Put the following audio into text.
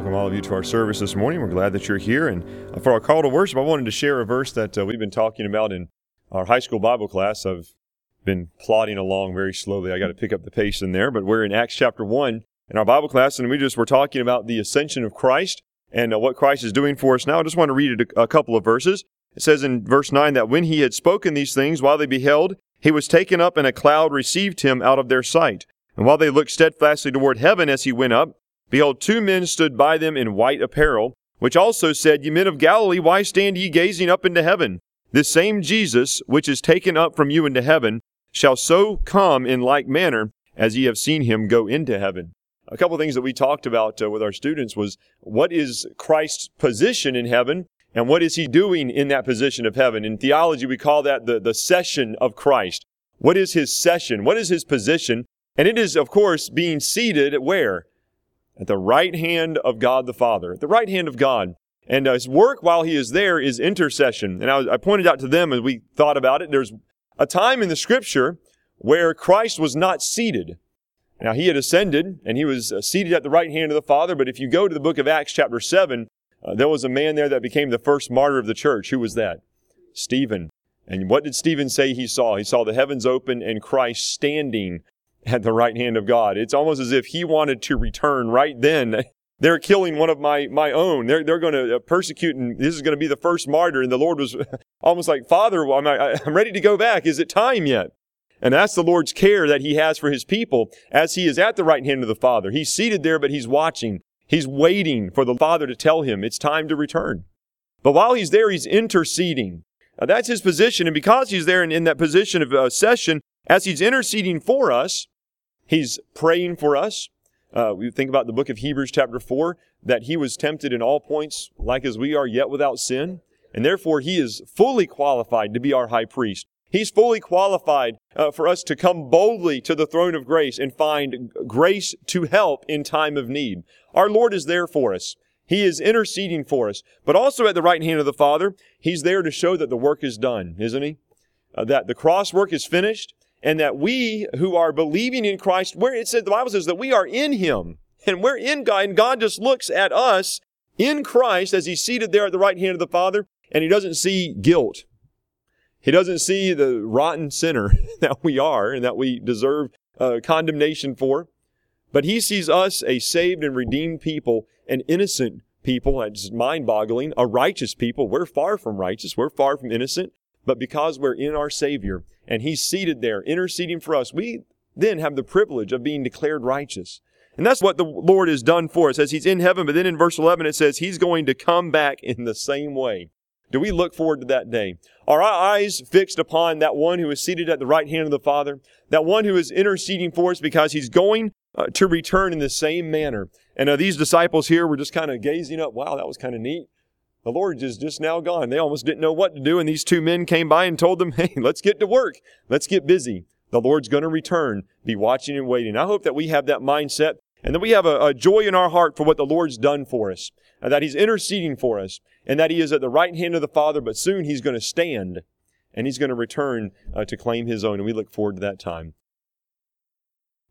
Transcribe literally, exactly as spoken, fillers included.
welcome all of you to our service this morning. We're glad that you're here. And for our call to worship, I wanted to share a verse that uh, we've been talking about in our high school Bible class. I've been plodding along very slowly. I got to pick up the pace in there, but we're in Acts chapter one in our Bible class, and we just were talking about the ascension of Christ and uh, what Christ is doing for us now. I just want to read a, a couple of verses. It says in verse nine that when he had spoken these things, while they beheld, he was taken up, and a cloud received him out of their sight. And while they looked steadfastly toward heaven as he went up, behold, two men stood by them in white apparel, which also said, Ye men of Galilee, why stand ye gazing up into heaven? This same Jesus, which is taken up from you into heaven, shall so come in like manner as ye have seen him go into heaven. A couple of things that we talked about uh, with our students was, what is Christ's position in heaven, and what is he doing in that position of heaven? In theology, we call that the, the session of Christ. What is his session? What is his position? And it is, of course, being seated at where? At the right hand of God the Father, at the right hand of God. And uh, his work while he is there is intercession. And I, was, I pointed out to them as we thought about it, there's a time in the Scripture where Christ was not seated. Now, he had ascended, and he was uh, seated at the right hand of the Father. But if you go to the book of Acts chapter seven, uh, there was a man there that became the first martyr of the church. Who was that? Stephen. And what did Stephen say he saw? He saw the heavens open and Christ standing at the right hand of God. It's almost as if he wanted to return right then. They're killing one of my, my own. They're, they're going to persecute, and this is going to be the first martyr. And the Lord was almost like, Father, I'm, I'm ready to go back. Is it time yet? And that's the Lord's care that he has for his people as he is at the right hand of the Father. He's seated there, but he's watching. He's waiting for the Father to tell him it's time to return. But while he's there, he's interceding. Now, that's his position. And because he's there in, in that position of uh, session, as he's interceding for us, he's praying for us. Uh, we think about the book of Hebrews chapter four, that he was tempted in all points like as we are, yet without sin. And therefore, he is fully qualified to be our high priest. He's fully qualified uh, for us to come boldly to the throne of grace and find grace to help in time of need. Our Lord is there for us. He is interceding for us. But also at the right hand of the Father, he's there to show that the work is done, isn't he? Uh, that the cross work is finished. And that we who are believing in Christ, where it says, the Bible says that we are in him and we're in God, and God just looks at us in Christ as he's seated there at the right hand of the Father, and he doesn't see guilt. He doesn't see the rotten sinner that we are and that we deserve uh, condemnation for, but he sees us a saved and redeemed people, an innocent people. It's mind-boggling. A righteous people. We're far from righteous. We're far from innocent. But because we're in our Savior and he's seated there interceding for us, we then have the privilege of being declared righteous. And that's what the Lord has done for us as he's in heaven. But then in verse eleven, it says he's going to come back in the same way. Do we look forward to that day? Are our eyes fixed upon that one who is seated at the right hand of the Father? That one who is interceding for us because he's going uh, to return in the same manner. And uh, these disciples here were just kind of gazing up. Wow, that was kind of neat. The Lord is just now gone. They almost didn't know what to do. And these two men came by and told them, hey, let's get to work. Let's get busy. The Lord's going to return. Be watching and waiting. I hope that we have that mindset and that we have a, a joy in our heart for what the Lord's done for us, and that he's interceding for us, and that he is at the right hand of the Father, but soon he's going to stand and he's going to return uh, to claim his own. And we look forward to that time.